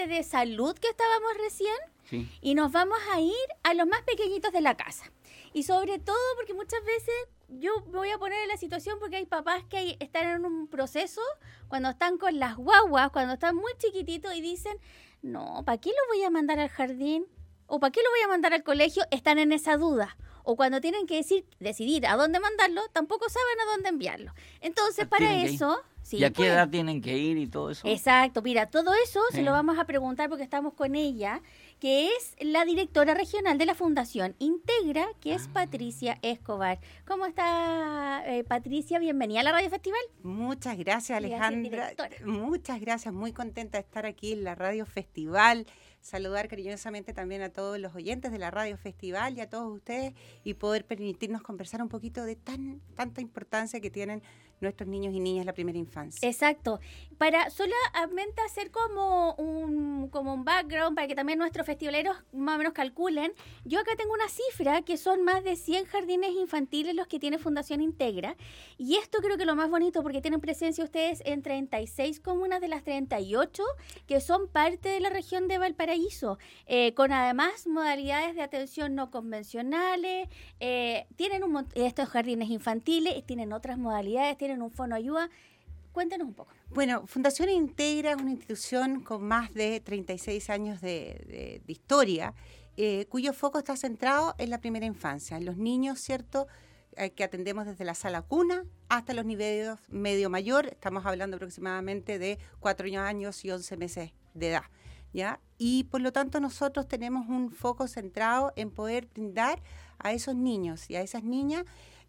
de salud que estábamos recién, Sí. y nos vamos a ir a los más pequeñitos de la casa. Y sobre todo porque muchas veces yo me voy a poner en la situación porque hay papás que están en un proceso cuando están con las guaguas, cuando están muy chiquititos y dicen, no, ¿para qué lo voy a mandar al jardín? ¿O para qué lo voy a mandar al colegio? Están en esa duda. O cuando tienen que decidir a dónde mandarlo, tampoco saben a dónde enviarlo. Entonces, para Tienen que ir. eso... Sí, ¿Y a qué pues. edad tienen que ir y todo eso? Exacto, mira, todo eso se Sí. lo vamos a preguntar porque estamos con ella, que es la directora regional de la Fundación Integra, que es Patricia Escobar. ¿Cómo está, Patricia? Bienvenida a la Radio Festival. Muchas gracias, Alejandra. directora. Muchas gracias, muy contenta de estar aquí en la Radio Festival. Saludar cariñosamente también a todos los oyentes de la Radio Festival y a todos ustedes y poder permitirnos conversar un poquito de tanta importancia que tienen nuestros niños y niñas en la primera infancia. Exacto. Para solamente hacer como un background, para que también nuestros festivaleros más o menos calculen, yo acá tengo una cifra que son más de 100 jardines infantiles los que tiene Fundación Integra, y esto creo que lo más bonito porque tienen presencia ustedes en 36 comunas de las 38 que son parte de la región de Valparaíso, con además modalidades de atención no convencionales, tienen estos jardines infantiles, tienen otras modalidades, tienen un fono ayuda. Cuéntenos un poco. Bueno, Fundación Integra es una institución con más de 36 años de historia, cuyo foco está centrado en la primera infancia, en los niños, ¿cierto?, que atendemos desde la sala cuna hasta los niveles medio mayor. Estamos hablando aproximadamente de 4 años y 11 meses de edad, ¿ya? Y por lo tanto nosotros tenemos un foco centrado en poder brindar a esos niños y a esas niñas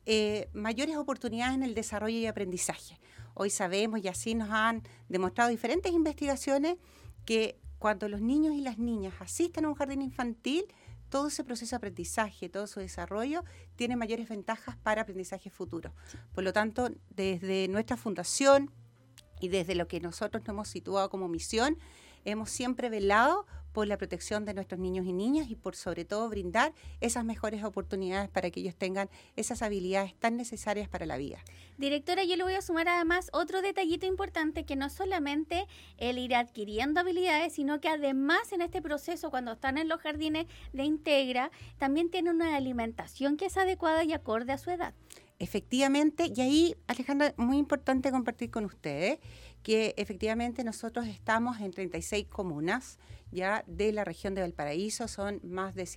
mayores oportunidades en el desarrollo y aprendizaje. Hoy sabemos, y así nos han demostrado diferentes investigaciones, que cuando los niños y las niñas asisten a un jardín infantil, todo ese proceso de aprendizaje, todo su desarrollo, tiene mayores ventajas para aprendizaje futuro. Por lo tanto, desde nuestra fundación y desde lo que nosotros nos hemos situado como misión, hemos siempre velado por la protección de nuestros niños y niñas y por sobre todo brindar esas mejores oportunidades para que ellos tengan esas habilidades tan necesarias para la vida. Directora, yo le voy a sumar además otro detallito importante, que no solamente el ir adquiriendo habilidades, sino que además en este proceso, cuando están en los jardines de Integra, también tienen una alimentación que es adecuada y acorde a su edad. Efectivamente, y ahí, Alejandra, muy importante compartir con ustedes que efectivamente nosotros estamos en 36 comunas ya de la región de Valparaíso, son más de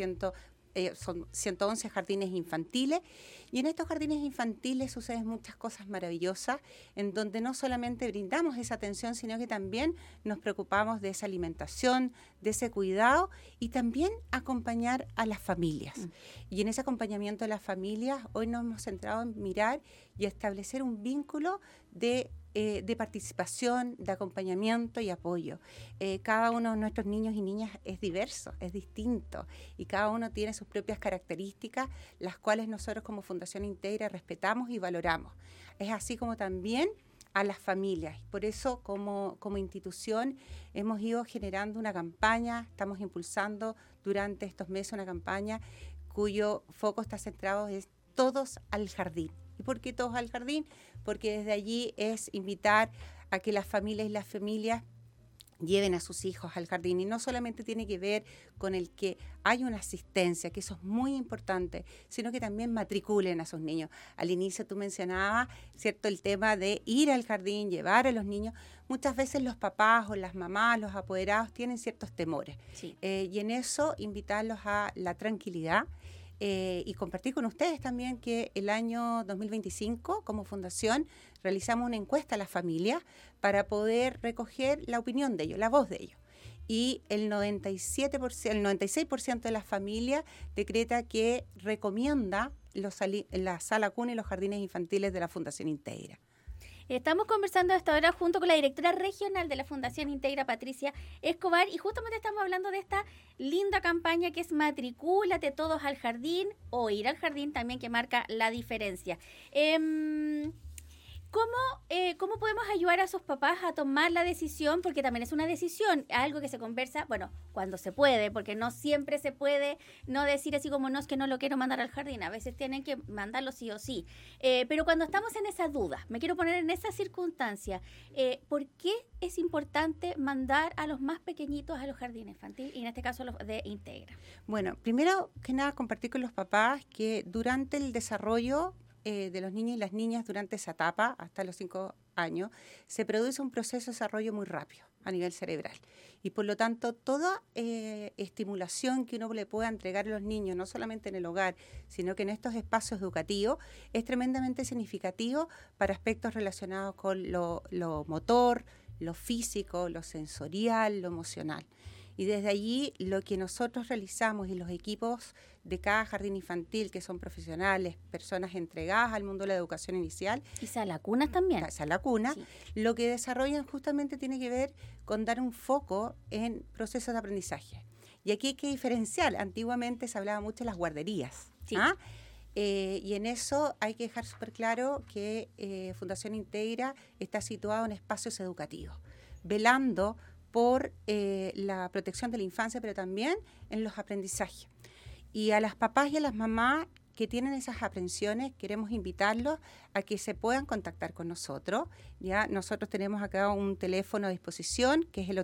111 jardines infantiles, y en estos jardines infantiles suceden muchas cosas maravillosas, en donde no solamente brindamos esa atención, sino que también nos preocupamos de esa alimentación, de ese cuidado, y también acompañar a las familias. Y en ese acompañamiento de las familias, hoy nos hemos centrado en mirar y establecer un vínculo de participación, de acompañamiento y apoyo. Cada uno de nuestros niños y niñas es diverso, es distinto, y cada uno tiene sus propias características, las cuales nosotros como Fundación Integra respetamos y valoramos. Es así como también a las familias. Por eso, como institución, hemos ido generando una campaña, estamos impulsando durante estos meses una campaña cuyo foco está centrado en todos al jardín. ¿Y por qué todos al jardín? Porque desde allí es invitar a que las familias y las familias lleven a sus hijos al jardín, y no solamente tiene que ver con el que haya una asistencia, que eso es muy importante, sino que también matriculen a sus niños. Al inicio tú mencionabas, ¿cierto?, el tema de ir al jardín, llevar a los niños. Muchas veces los papás o las mamás, los apoderados tienen ciertos temores, Sí. Y en eso invitarlos a la tranquilidad. Y compartir con ustedes también que el año 2025, como fundación, realizamos una encuesta a las familias para poder recoger la opinión de ellos, la voz de ellos. Y el 96% de las familias decreta que recomienda la sala cuna y los jardines infantiles de la Fundación Integra. Estamos conversando a esta hora junto con la directora regional de la Fundación Integra, Patricia Escobar, y justamente estamos hablando de esta linda campaña que es Matricúlate todos al jardín, o ir al jardín también, que marca la diferencia. ¿Cómo podemos ayudar a sus papás a tomar la decisión? Porque también es una decisión, algo que se conversa, bueno, cuando se puede, porque no siempre se puede no decir así como no, es que no lo quiero mandar al jardín, a veces tienen que mandarlo sí o sí. Pero cuando estamos en esa duda, me quiero poner en esa circunstancia, ¿por qué es importante mandar a los más pequeñitos a los jardines infantiles y en este caso a los de Integra? Bueno, primero que nada compartir con los papás que durante el desarrollo de los niños y las niñas durante esa etapa, hasta los 5 años, se produce un proceso de desarrollo muy rápido a nivel cerebral. Y por lo tanto, toda estimulación que uno le pueda entregar a los niños, no solamente en el hogar, sino que en estos espacios educativos, es tremendamente significativo para aspectos relacionados con lo motor, lo físico, lo sensorial, lo emocional. Y desde allí lo que nosotros realizamos y los equipos de cada jardín infantil, que son profesionales, personas entregadas al mundo de la educación inicial. Y salacunas también. Salacuna, sí. Lo que desarrollan justamente tiene que ver con dar un foco en procesos de aprendizaje. Y aquí hay que diferenciar. Antiguamente se hablaba mucho de las guarderías. Sí. Y en eso hay que dejar súper claro que Fundación Integra está situado en espacios educativos, velando por la protección de la infancia, pero también en los aprendizajes. Y a las papás y a las mamás que tienen esas aprensiones, queremos invitarlos a que se puedan contactar con nosotros. Ya nosotros tenemos acá un teléfono a disposición, que es el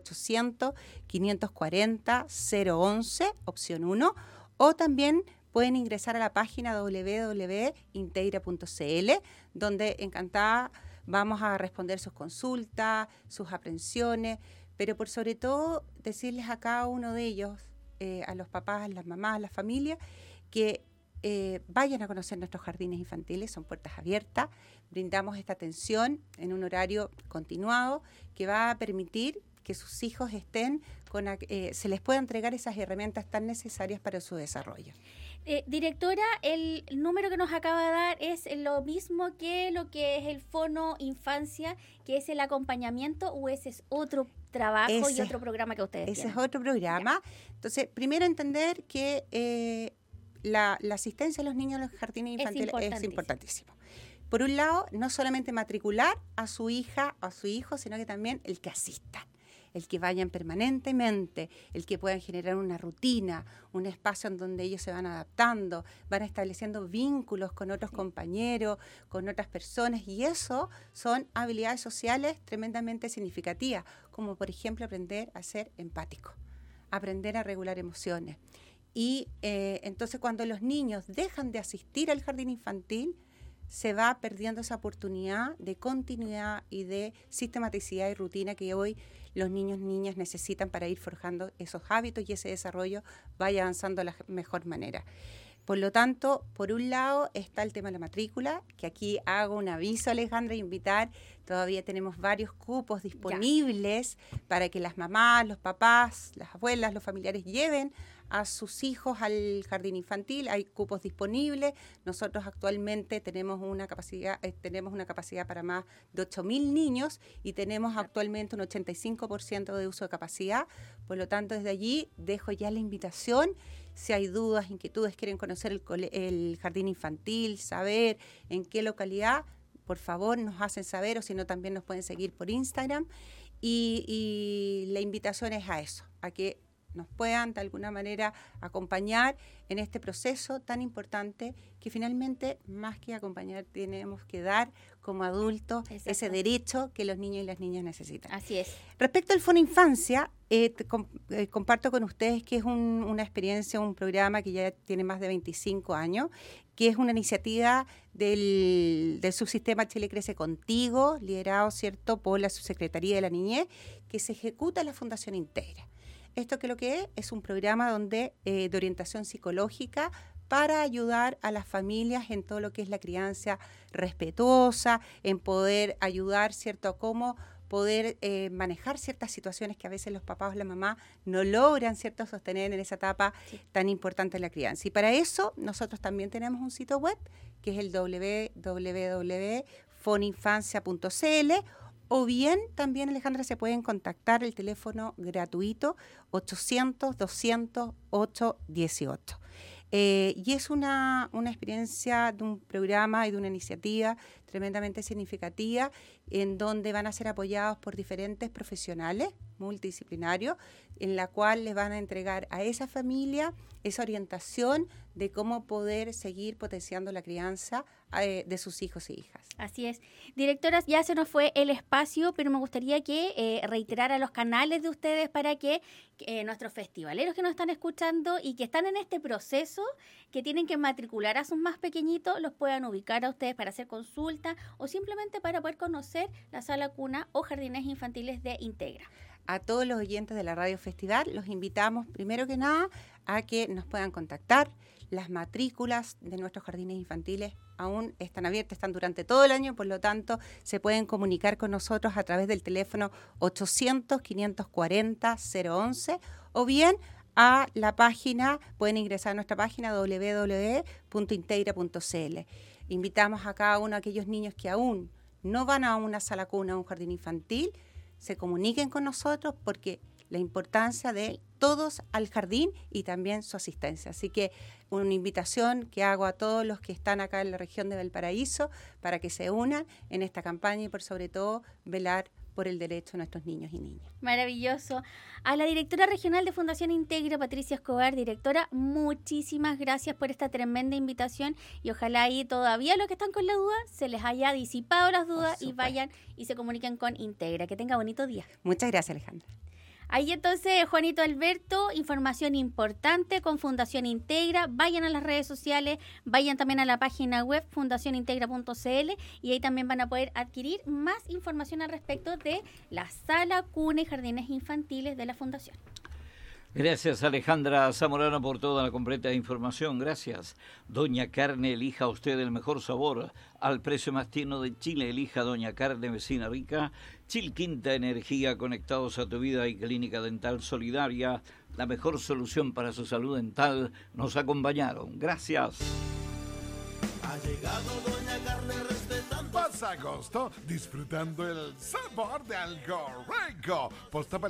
800-540-011, opción 1, o también pueden ingresar a la página www.integra.cl, donde encantada vamos a responder sus consultas, sus aprensiones, pero por sobre todo decirles a cada uno de ellos, a los papás, a las mamás, a las familias, que vayan a conocer nuestros jardines infantiles, son puertas abiertas, brindamos esta atención en un horario continuado que va a permitir que sus hijos estén se les pueda entregar esas herramientas tan necesarias para su desarrollo. Directora, el número que nos acaba de dar es lo mismo que lo que es el Fono Infancia, que es el acompañamiento, o ese es otro trabajo y otro programa que ustedes tienen. Ese es otro programa. Ya. Entonces, primero entender que la asistencia a los niños en los jardines infantiles es importantísimo. Por un lado, no solamente matricular a su hija o a su hijo, sino que también el que asistan, el que vayan permanentemente, el que puedan generar una rutina, un espacio en donde ellos se van adaptando, van estableciendo vínculos con otros compañeros, con otras personas, y eso son habilidades sociales tremendamente significativas, como por ejemplo aprender a ser empático, aprender a regular emociones. Y entonces cuando los niños dejan de asistir al jardín infantil, se va perdiendo esa oportunidad de continuidad y de sistematicidad y rutina que hoy los niños y niñas necesitan para ir forjando esos hábitos y ese desarrollo vaya avanzando de la mejor manera. Por lo tanto, por un lado está el tema de la matrícula, que aquí hago un aviso, Alejandra, invitar. Todavía tenemos varios cupos disponibles para que las mamás, los papás, las abuelas, los familiares lleven a sus hijos al jardín infantil. Hay cupos disponibles. Nosotros actualmente tenemos una capacidad para más de 8.000 niños y tenemos actualmente un 85% de uso de capacidad. Por lo tanto, desde allí dejo ya la invitación. Si hay dudas, inquietudes, quieren conocer el jardín infantil, saber en qué localidad, por favor nos hacen saber, o si no también nos pueden seguir por Instagram. Y la invitación es a eso, a que nos puedan de alguna manera acompañar en este proceso tan importante que finalmente, más que acompañar, tenemos que dar como adultos ese derecho que los niños y las niñas necesitan. Así es. Respecto al Fono Infancia, comparto con ustedes que es una experiencia, un programa que ya tiene más de 25 años, que es una iniciativa del subsistema Chile Crece Contigo, liderado, ¿cierto?, por la Subsecretaría de la Niñez, que se ejecuta en la Fundación Integra. Esto que lo que es un programa de orientación psicológica para ayudar a las familias en todo lo que es la crianza respetuosa, en poder ayudar, ¿cierto?, a cómo poder manejar ciertas situaciones que a veces los papás o la mamá no logran, ¿cierto?, sostener en esa etapa tan importante de la crianza. Y para eso nosotros también tenemos un sitio web, que es el www.foninfancia.cl, o bien también, Alejandra, se pueden contactar el teléfono gratuito 800-200-818. Y es una experiencia de un programa y de una iniciativa tremendamente significativa en donde van a ser apoyados por diferentes profesionales multidisciplinarios, en la cual les van a entregar a esa familia esa orientación de cómo poder seguir potenciando la crianza de sus hijos e hijas. Así es. Directora, ya se nos fue el espacio, pero me gustaría que reiterara los canales de ustedes para que nuestros festivaleros que nos están escuchando y que están en este proceso, que tienen que matricular a sus más pequeñitos, los puedan ubicar a ustedes para hacer consulta o simplemente para poder conocer la sala cuna o jardines infantiles de Integra. A todos los oyentes de la Radio Festival los invitamos primero que nada a que nos puedan contactar. Las matrículas de nuestros jardines infantiles aún están abiertas, están durante todo el año, por lo tanto se pueden comunicar con nosotros a través del teléfono 800-540-011 o bien a la página, pueden ingresar a nuestra página www.integra.cl. Invitamos a cada uno de aquellos niños que aún no van a una sala cuna o un jardín infantil, se comuniquen con nosotros porque la importancia de todos al jardín y también su asistencia. Así que una invitación que hago a todos los que están acá en la región de Valparaíso para que se unan en esta campaña y por sobre todo velar por el derecho de nuestros niños y niñas. Maravilloso. A la directora regional de Fundación Integra, Patricia Escobar, directora, muchísimas gracias por esta tremenda invitación y ojalá ahí todavía los que están con la duda se les haya disipado las dudas y vayan y se comuniquen con Integra. Que tenga bonito día. Muchas gracias, Alejandra. Ahí entonces, Juanito Alberto, información importante con Fundación Integra. Vayan a las redes sociales, vayan también a la página web fundacionintegra.cl y ahí también van a poder adquirir más información al respecto de la sala, cuna y jardines infantiles de la Fundación. Gracias, Alejandra Zamorano, por toda la completa información. Gracias. Doña Carne, elija usted el mejor sabor al precio más tierno de Chile. Elija Doña Carne, vecina rica. Chilquinta Energía, conectados a tu vida y Clínica Dental Solidaria. La mejor solución para su salud dental. Nos acompañaron. Gracias. Ha llegado Doña Carne respetando. Pasa agosto disfrutando el sabor de algo rico.